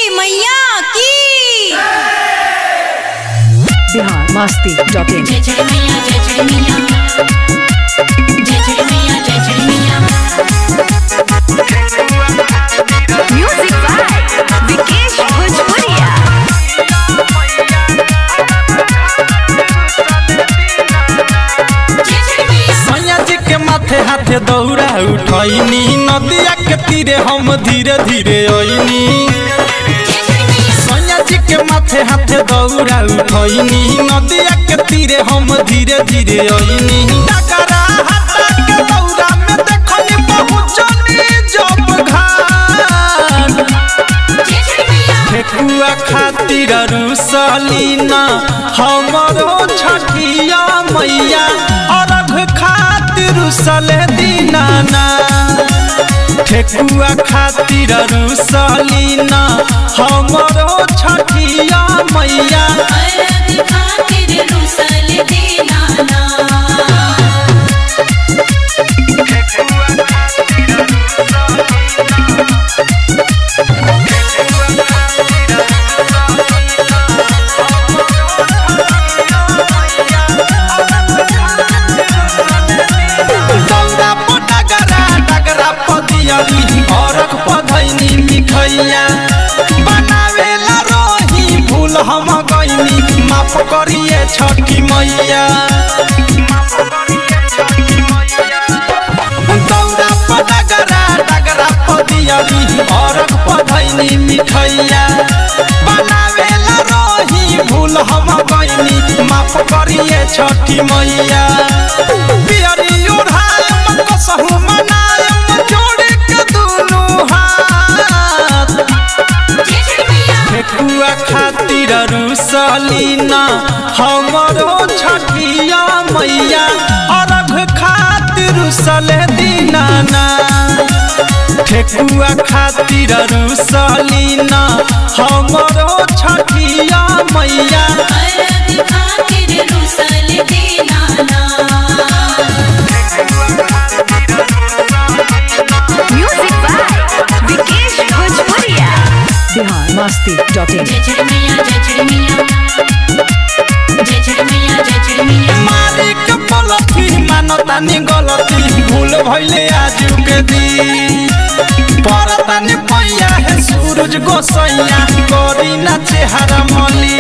मैया की biharmasti.in जय जय मैया जय जय मैया जय जय मैया जय जय मैया। म्यूजिक बाय विकेश भोजपुरिया। सैया जी के माथे हाथे दौड़ा उठैनी नदिया के तीरे हम धीरे धीरे आईनी। सैया जी के माथे हाथे दौड़ा उठैनी नदिया के तीरे हम धीरे धीरे आईनी। डगरा हाथा के दौड़ा में देखनी पहुंचनी जब घाट ठेकुआ खातिर रुसलीना हमरो छठिया मैया अर्घ खातिर रुसले दीनाना। ठेकुआ खातिर रुसलीना हमरो छठिया मैया अर्घ खातिर रुसल दीनाना। औरक पधैनी मिठैया बनावेला रही भूल हम गईनी माफ करिए छठी मैया। दौड़ा पडगरा डगरा पदियरी औरक पधैनी मिठैया बनावेला रही भूल हम गईनी माफ करिए छठी मैया। पियरी ओढ़ाए कसहु मनाए जोड़े के दुनु हाथ ठेकुआ खातिर रुसलीना हमरो छठिया मैया अर्घ खातिर रुसले दीनाना। ठेकुआ खातिर रुसलीना हमरो छठिया मैया अर्घ खातिर रुसल दीनाना। म्यूजिक बाय विकेश भोजपुरिया। biharmasti.in जय जय मैया जय जय मैया जय जय मैया जय जय मैया। मालिक पलथी मानतानी गलती भूल भइले आजू के दिन परतानी पैया है सूरज गोसैया करी ना चेहरा मली।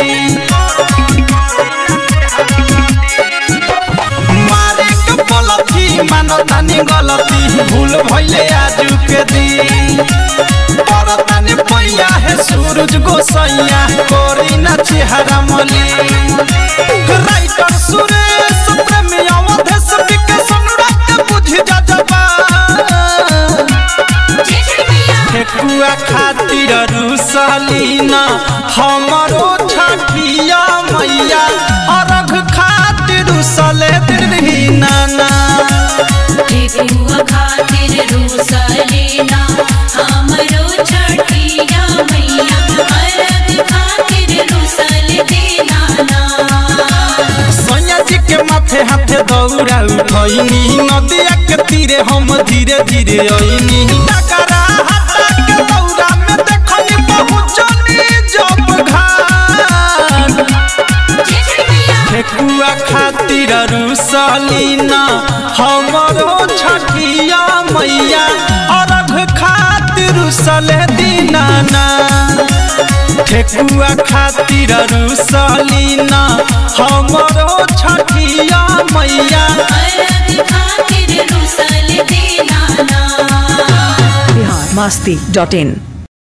मालिक पलथी मानतानी गलती भूल भइले आजू के दिन परतानी पैया है सूरज गोसैया करी ना चेहरा मली। राइटर सुरेश प्रेमी अवधेश विकेश अनुराग बुझ जा जबा। ठेकुआ खातिर रुसलीना हमरो छठिया मैया अर्घ खातिर रुसले दीनाना। ठेकुआ खातिर रुसलीना हमरो छठिया मैया अर्घ खातिर रुसल दीनाना। सैया जी के माथे हाथे दौड़ा उठैनी नदिया के तीरे हम धीरे धीरे आईनी। डगरा हाथा के दौड़ा में देखनी पहुंचनी जब घाट ठेकुआ खातिर रुसलीना हमरो छठिया मैया अर्घ खातिर रुसले दीनाना। ठेकुआ खातिर रुसलीना हमरो छठिया मैया अर्घ खातिर रुसल दीनाना। biharmasti.in